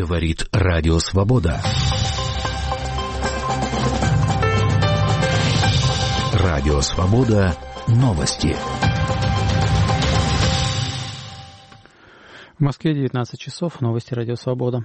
Говорит Радио Свобода. Радио Свобода. Новости. В Москве 19 часов. Новости Радио Свобода.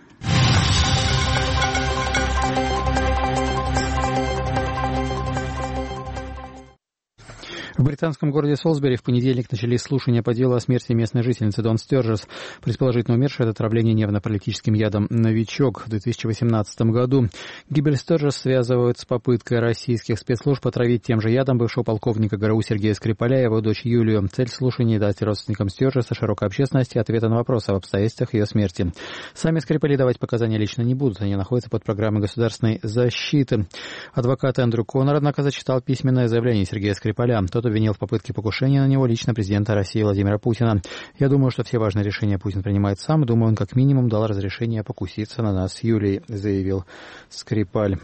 В британском городе Солсбери в понедельник начались слушания по делу о смерти местной жительницы Дон Стерджес, предположительно умершей от отравления нервно-паралитическим ядом «Новичок» в 2018 году. Гибель Стерджес связывают с попыткой российских спецслужб отравить тем же ядом бывшего полковника ГРУ Сергея Скрипаля и его дочь Юлию. Цель слушаний – дать родственникам Стерджес и широкой общественности ответы на вопросы об обстоятельствах ее смерти. Сами Скрипали давать показания лично не будут, они находятся под программой государственной защиты. Адвокат Эндрю Коннор, однако, зачитал письменное заявление Сергея Скрипаля. Тот обвинил в попытке покушения на него лично президента России Владимира Путина. «Я думаю, что все важные решения Путин принимает сам. Думаю, он как минимум дал разрешение покуситься на нас с Юлией», заявил Скрипаль.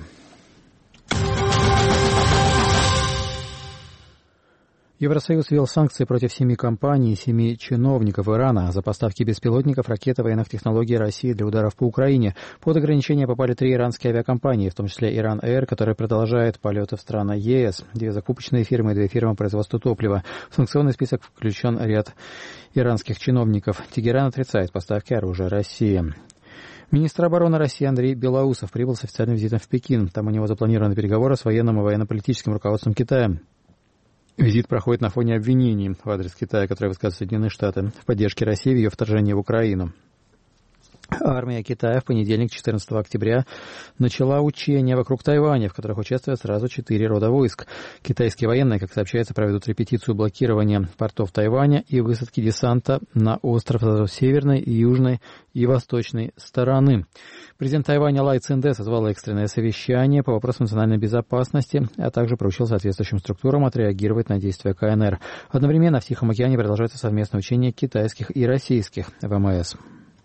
Евросоюз ввел санкции против 7 компаний и 7 чиновников Ирана за поставки беспилотников, ракет и военных технологий России для ударов по Украине. Под ограничения попали 3 иранские авиакомпании, в том числе Иран Эйр, которая продолжает полеты в страны ЕС, 2 закупочные фирмы и 2 фирмы производства топлива. В санкционный список включен ряд иранских чиновников. Тегеран отрицает поставки оружия России. Министр обороны России Андрей Белоусов прибыл с официальным визитом в Пекин. Там у него запланированы переговоры с военным и военно-политическим руководством Китая. Визит проходит на фоне обвинений в адрес Китая, которые высказывают Соединенные Штаты, в поддержке России в ее вторжении в Украину. Армия Китая в понедельник, 14 октября, начала учения вокруг Тайваня, в которых участвуют сразу 4 рода войск. Китайские военные, как сообщается, проведут репетицию блокирования портов Тайваня и высадки десанта на остров с северной, южной и восточной стороны. Президент Тайваня Лай Цинде созвал экстренное совещание по вопросам национальной безопасности, а также поручил соответствующим структурам отреагировать на действия КНР. Одновременно в Тихом океане продолжается совместное учение китайских и российских ВМС.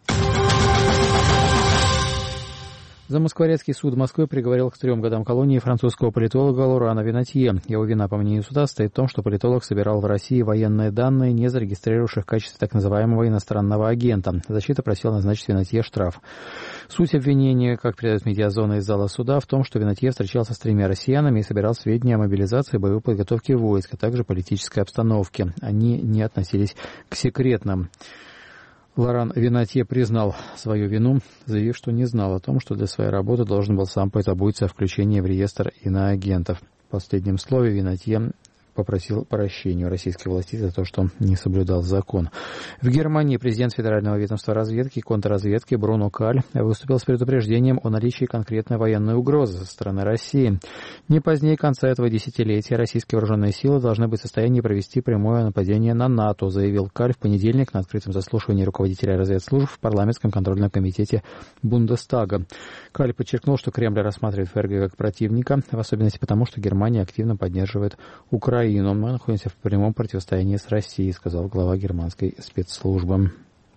Замоскворецкий суд Москвы приговорил к 3 годам колонии французского политолога Лорана Винатье. Его вина, по мнению суда, состоит в том, что политолог собирал в России военные данные, не зарегистрировавших в качестве так называемого иностранного агента. Защита просила назначить Винатье штраф. Суть обвинения, как передает «Медиазона» из зала суда, в том, что Винатье встречался с 3 россиянами и собирал сведения о мобилизации и боевой подготовке войск, а также политической обстановке. Они не относились к секретным. Лоран Винатье признал свою вину, заявив, что не знал о том, что для своей работы должен был сам позаботиться о включении в реестр иноагентов. В последнем слове Винатье попросил прощения у российских властей за то, что не соблюдал закон. В Германии президент Федерального ведомства разведки и контрразведки Бруно Каль выступил с предупреждением о наличии конкретной военной угрозы со стороны России. Не позднее конца этого десятилетия российские вооруженные силы должны быть в состоянии провести прямое нападение на НАТО, заявил Каль в понедельник на открытом заслушивании руководителя разведслужб в парламентском контрольном комитете Бундестага. Каль подчеркнул, что Кремль рассматривает ФРГ как противника, в особенности потому, что Германия активно поддерживает Украину. Мы находимся в прямом противостоянии с Россией, сказал глава германской спецслужбы.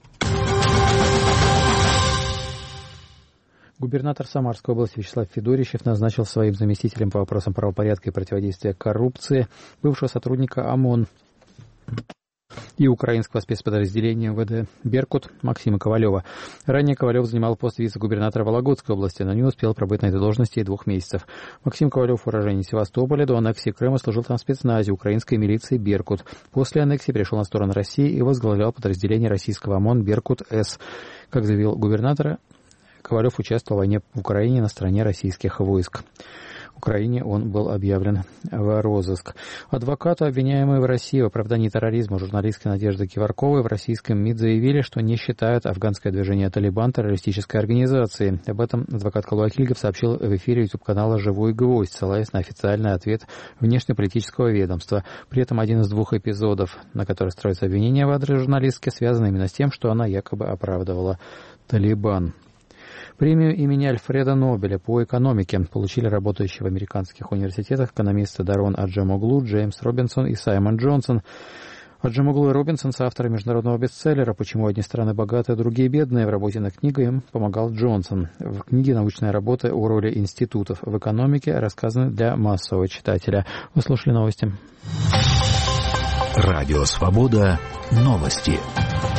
Губернатор Самарской области Вячеслав Федорищев назначил своим заместителем по вопросам правопорядка и противодействия коррупции бывшего сотрудника ОМОН и украинского спецподразделения МВД «Беркут» Максима Ковалева. Ранее Ковалев занимал пост вице-губернатора Вологодской области, но не успел пробыть на этой должности и 2 месяцев. Максим Ковалев, уроженец Севастополя, до аннексии Крыма служил там в спецназе украинской милиции «Беркут». После аннексии перешел на сторону России и возглавлял подразделение российского ОМОН «Беркут-С». Как заявил губернатор, Ковалев участвовал в войне в Украине на стороне российских войск. В Украине он был объявлен в розыск. Адвокату, обвиняемой в России в оправдании терроризма журналистки Надежды Киварковой в российском МИД заявили, что не считают афганское движение «Талибан» террористической организацией. Об этом адвокат Калуакильгов сообщил в эфире YouTube-канала «Живой гвоздь», ссылаясь на официальный ответ внешнеполитического ведомства. При этом один из 2 эпизодов, на который строится обвинение в адрес журналистки, связан именно с тем, что она якобы оправдывала «Талибан». Премию имени Альфреда Нобеля по экономике получили работающие в американских университетах экономисты Дарон Аджемоглу, Джеймс Робинсон и Саймон Джонсон. Аджемоглу и Робинсон — соавторы международного бестселлера «Почему одни страны богатые, а другие бедные». В работе над книгой им помогал Джонсон. В книге научная работа о роли институтов в экономике рассказана для массового читателя. Вы слушали новости. Радио Свобода. Новости.